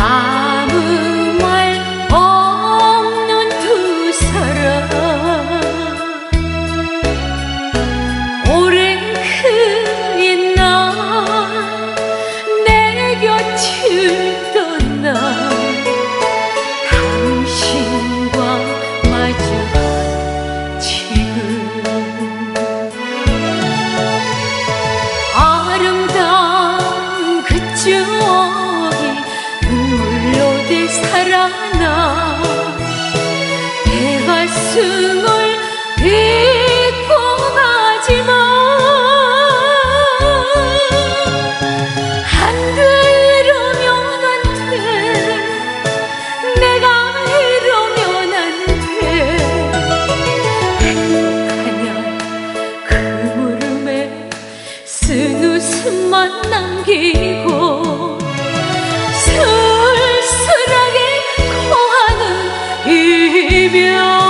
아무 말 없는 두 사람 오랜 그의 날 내 곁을 떠나 당신과 마주한 지금 아름다운 그 추억이 눈물로 되살아나 내 가슴을 딛고 가지만 안 그러면 안 돼. 내가 이러면 안 돼. 행복하냐 그 물음에 쓴 웃음만 남기고 쓸쓸하게 고하는 이별.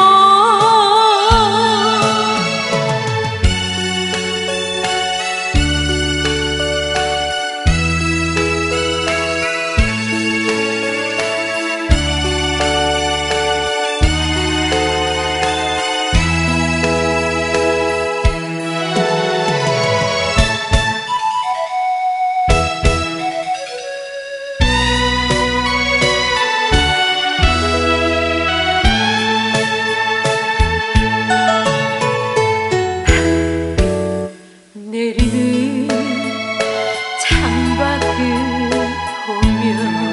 내리는 창밖을 보며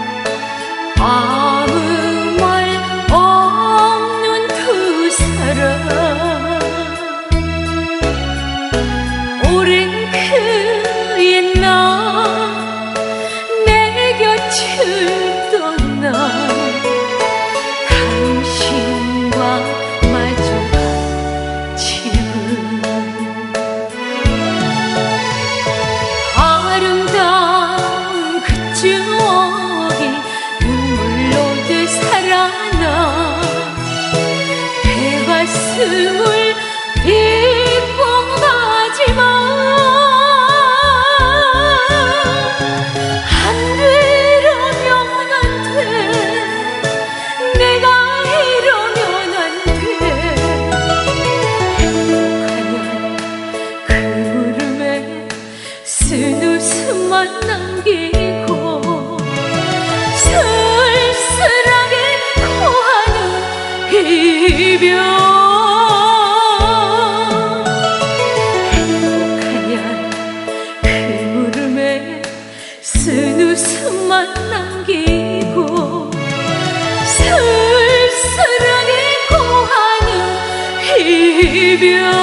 아무 말 없는 두 사람 오랜 그의 날 내 곁을 떠나 당신과 마주한 지금 아름다운 그 추억이 눈물로 되살아나 내 가슴을 딛고 가지만 안 그러면 안 돼. 내가 이러면 안 돼. 행복하냐 그 물음에 쓴 웃음만 남기고 쓸쓸하게 고하는 이별. 행복하냐 그 물음에 쓴 웃음만 남기고 쓸쓸하게 고하는 이별.